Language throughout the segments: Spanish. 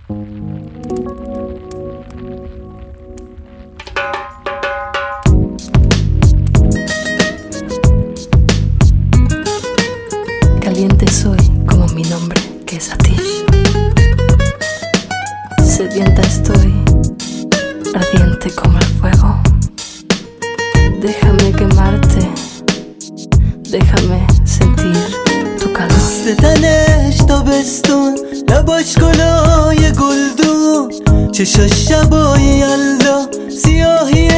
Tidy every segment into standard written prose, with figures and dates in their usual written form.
Caliente soy como mi nombre, que es Atish. Sedienta estoy, ardiente como el fuego. Déjame quemarte, déjame sentir tu calor. ستنش تابستون، لباش گلای گلدون، چشاش شبای یلدا، سیاهی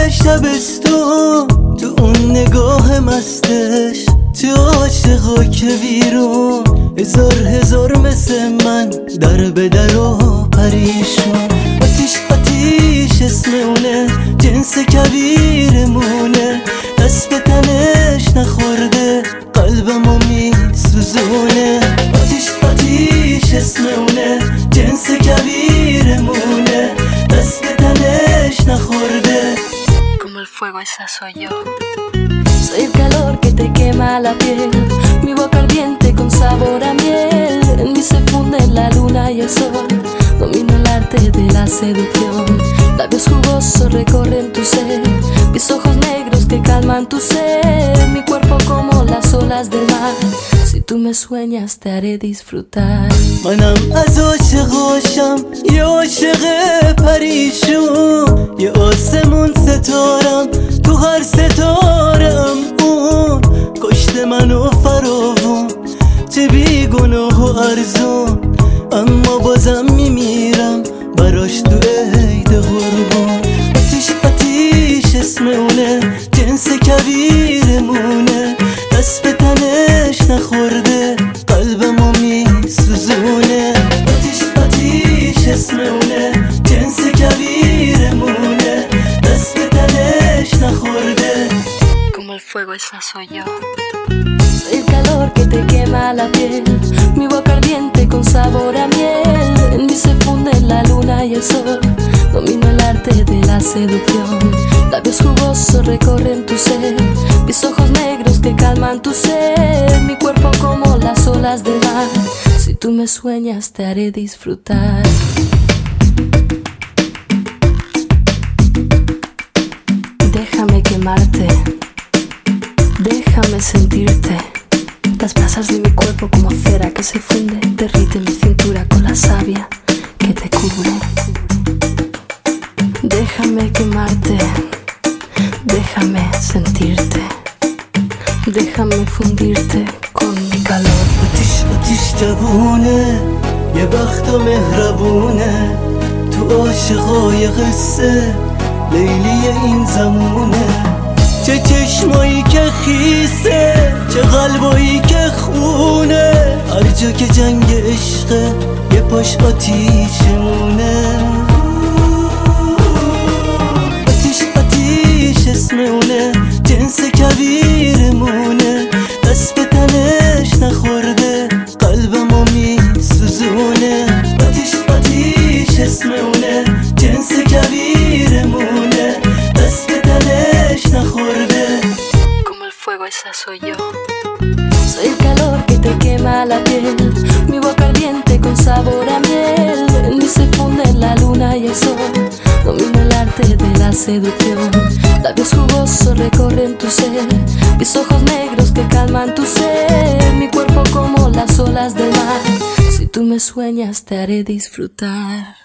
شبستون. تو اون نگاه مستش، تو عاشقا که بیرون، هزار مثل من در به در و پریشون. آتیش اسم اونه، جنس کبیرمونه، دست به تنش نخورده، قلبمو میسوزونه. آتیش اسم اونه، جنس کبیرمونه، دست به تنش نخورده. Como el fuego, esa soy yo. Soy el calor que te quema la piel, mi boca ardiente con sabor a miel. En mí se funden la luna y el sol, domino el arte de la seducción. Labios jugosos recorren tu ser, mis ojos negros que calman tu ser. Mi cuerpo como las olas del mar, si tú me sueñas te haré disfrutar. منم از عاشقاشم، یه عاشق پریشون، یه آسمون ستارم، تو هر ستارم اون. کشته منو فراوون، چه بیگناه و ارزون، اما بازم میمیرم براش تو عید قربون. آتیش اسم اونه، جنس کبیرمونه، دست به تنش نخورده، قلبمو میسوزونه. آتیش اسم اونه، جنس کبیرمونه، دست به تنش نخورده. Como el fuego, esa soy yo. Soy el calor que te quema la piel, mi boca ardiente con sabor a miel. En mí se funden la luna y el sol, domino el arte de la seducción. Labios jugosos recorren tu ser, mis ojos negros que calman tu ser. Mi cuerpo como las olas del mar, si tú me sueñas te haré disfrutar. Déjame quemarte, déjame sentirte. Las brasas de mi cuerpo como cera que se funde, derrite mi cintura con la savia que te cubre. Déjame quemarte, déjame sentirte, déjame fundirte con mi calor. آتیش جوونه، یه بخت و مهربونه، تو عاشقای قصه لیلی این زمونه. چه چشمایی که خیسه، چه قلبایی که خونه، هر جا که جنگ عشقه یه پاش آتیشمونه. آتیش اسم اونه، جنس کبیرمونه، دست به تنش نخورده، قلبمو میسوزونه. آتیش اسم اونه، جنس کبیرمونه، دست به تنش نخورده. Como el fuego, esa soy yo. Soy el calor que te quema la piel, mi boca ardiente con sabor a miel. En mí se funden la luna y el sol, domino el arte de la seducción. Labios jugosos recorren tu ser, mis ojos negros que calman tu ser. Mi cuerpo como las olas del mar, si tú me sueñas te haré disfrutar.